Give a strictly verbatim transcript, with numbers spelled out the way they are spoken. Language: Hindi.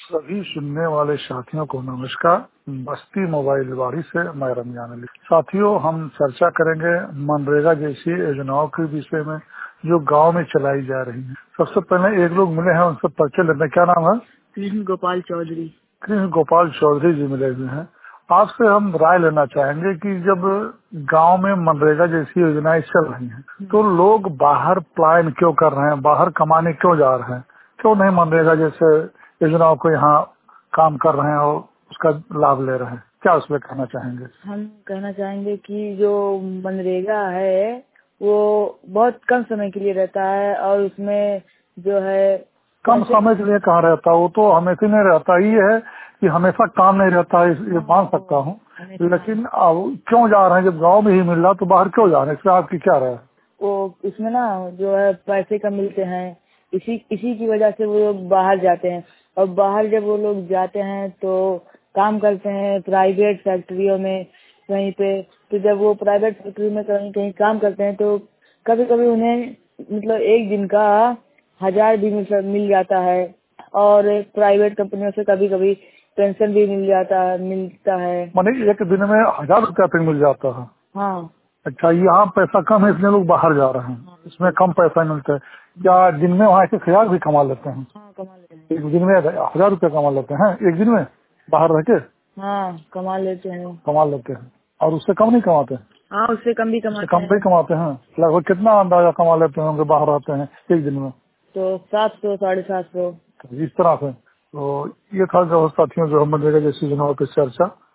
सभी सुनने वाले साथियों को नमस्कार। बस्ती मोबाइल वाड़ी से मैं रमजान अली। साथियों, हम चर्चा करेंगे मनरेगा जैसी योजनाओं के विषय में जो गांव में चलाई जा रही है। सबसे पहले एक लोग मिले हैं, उनसे परिचय लेते हैं। क्या नाम है? कृष्ण गोपाल चौधरी। कृष्ण गोपाल चौधरी जी मिले हुए हैं। आपसे हम राय लेना चाहेंगे कि जब गांव में मनरेगा जैसी योजनाएं चल रही हैं तो लोग बाहर पलायन क्यों कर रहे हैं, बाहर कमाने क्यों जा रहे हैं, क्यों नहीं मनरेगा जैसे योजनाओं को यहाँ काम कर रहे हैं और उसका लाभ ले रहे हैं? क्या उसमें कहना चाहेंगे? हम कहना चाहेंगे कि जो मनरेगा है वो बहुत कम समय के लिए रहता है और उसमें जो है कम समय के लिए कहाँ रहता है, वो तो हमेशा नहीं रहता। ये है कि हमेशा काम नहीं रहता है, ये मान सकता हूँ, लेकिन अब क्यों जा रहे हैं? जब गांव में ही मिल रहा तो बाहर क्यों जा रहे हैं? इसमें आपकी क्या राय है? वो इसमें ना जो है पैसे कम मिलते हैं, इसी इसी की वजह से वो लोग बाहर जाते हैं। और बाहर जब वो लोग जाते हैं तो काम करते हैं प्राइवेट फैक्ट्रियों में कहीं पे। तो जब वो प्राइवेट फैक्ट्री में कहीं कहीं काम करते हैं तो कभी कभी उन्हें मतलब एक दिन का हजार भी मिल मिल जाता है। और प्राइवेट कंपनियों से कभी कभी पेंशन भी मिल जाता है मिलता है माने एक दिन में हजार रुपया तक मिल जाता है। हाँ। अच्छा, यहाँ पैसा कम है इसलिए लोग बाहर जा रहे हैं, इसमें कम पैसा मिलता है। क्या दिन में वहाँ एक हजार भी कमा लेते हैं? हाँ कमा लेते हैं। एक दिन में हजार रुपया कमा लेते हैं एक दिन में बाहर रह के? हाँ कमा लेते हैं। कमा लेते हैं। और उससे कम नहीं कमाते? हाँ उससे कम भी उससे कमाते कम भी हैं। कमाते हैं। लगभग कितना अंदाजा कमा लेते हैं उनके बाहर रहते हैं एक दिन में? तो सात सौ साढ़े सात सौ। तो इस तरह से तो ये था जो साथियों जो हम मनरेगा जैसी योजनाओं की चर्चा।